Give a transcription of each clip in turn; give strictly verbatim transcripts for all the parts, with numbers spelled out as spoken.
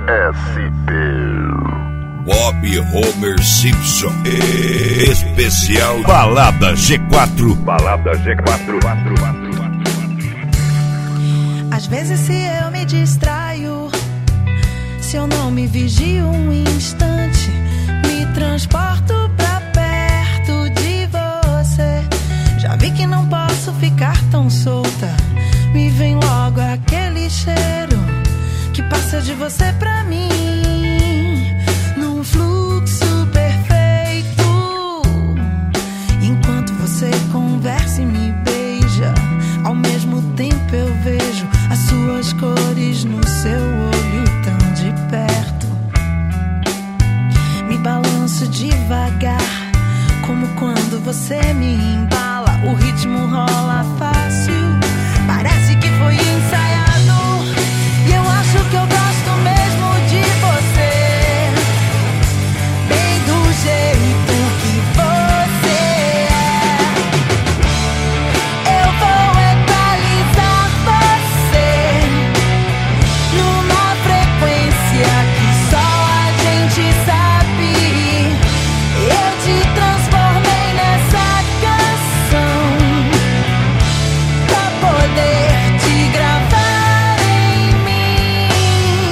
S P. Bob Homer Simpson. Especial Balada G quatro. Balada G quatro. Às vezes se eu me distraio, se eu não me vigio um instante, me transporto pra perto de você. Já vi que não posso ficar tão solta, me vem logo aquele cheiro que passa de você pra mim, num fluxo perfeito. Enquanto você conversa e me beija, ao mesmo tempo eu vejo as suas cores no seu olho tão de perto. Me balanço devagar, como quando você me embala. O ritmo rola fácil, parece que foi ensaiado. E eu acho que eu gosto mesmo de você, bem do jeito que você é. Eu vou equalizar você numa frequência que só a gente sabe. Eu te transformei nessa canção pra poder te gravar em mim.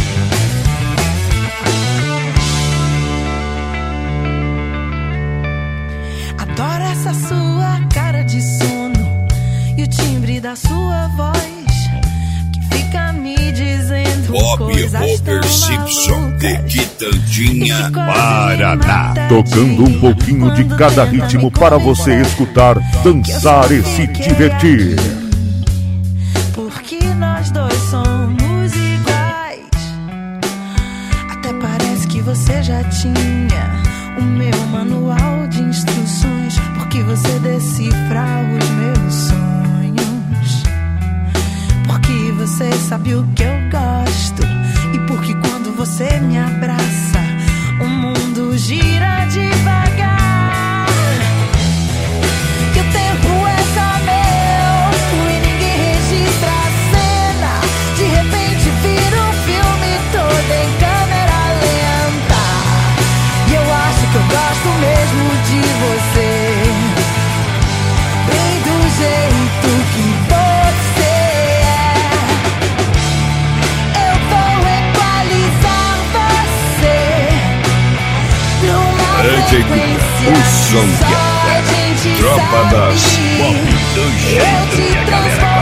Adoro essa sua cara de sono e o timbre da sua voz que fica me dizendo Bob coisas tão Homer Simpson de malucas. Quitandinha, Paraná, tocando um pouquinho de cada ritmo para você escutar, dançar e se divertir. Porque nós dois somos iguais. Até parece que você já tinha o meu manual de instruções, porque você decifra os meus sonhos, porque você sabe o que eu gosto, e porque quando você me abraça o mundo gira devagar. Que o tempo é só meu e ninguém registra a cena. De repente vira um filme todo em câmera lenta. E eu acho que eu gosto mesmo de você, bem do jeito que você é. Eu vou equalizar você numa Grande equipe, frequência o som que que só a é gente Tropa das sabe. Bob do Eu jeito te que a galera transformei